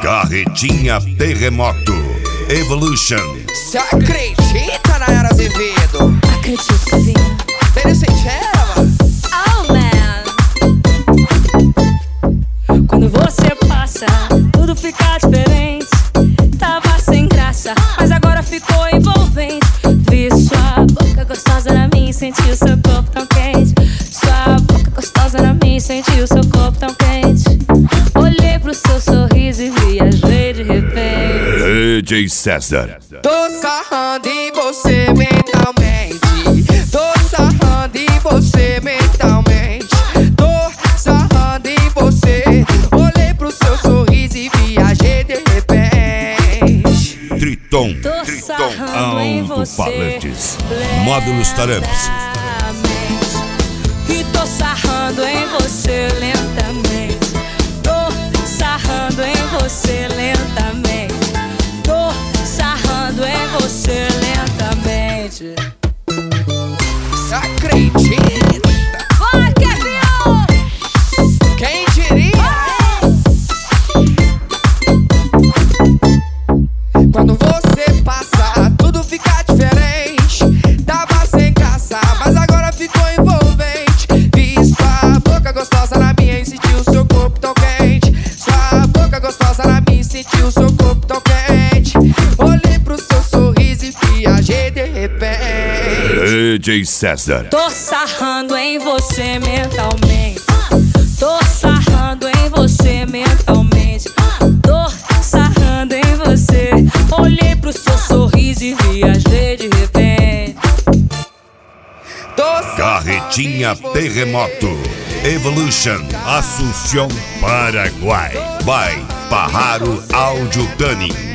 Carretinha Terremoto Evolution. Cê acredita, Nayara Azevedo? Acredito, Casinha. Tem ela? Oh, man. Quando você passa, tudo fica diferente. Tava sem graça, mas agora ficou envolvente. Vi sua boca gostosa na minha e senti o seu corpo tão quente. Sua boca gostosa na minha e senti o seu corpo tão quente. Olhei pro seu sorriso e viajei de repente. DJ César. Tô sarrando em você mentalmente. Tô sarrando em você mentalmente. Tô sarrando em você. Olhei pro seu sorriso e viajei de repente. Triton sarrando em você Alto-Falantes Módulos Taramps. E tô sarrando em você lentamente. Tô sarrando em você lentamente. Tô sarrando em você lentamente. Cê acredita? Vai, Kevin! Quem diria? Quando você passa, tudo fica diferente. Tava sem graça, mas agora ficou envolvente. Vi sua boca gostosa na minha e senti o seu corpo tão quente. Sua boca gostosa na minha e senti o seu corpo tão quente. Olhei pro seu sorriso e viajei de repente. DJ César. Tô sarrando em você mentalmente. Tô sarrando em você mentalmente. Tô sarrando em você. Olhei pro seu sorriso e viajei de repente. Carretinha Terremoto Evolution Asunción, Paraguai. By Pajaro Audio Tuning.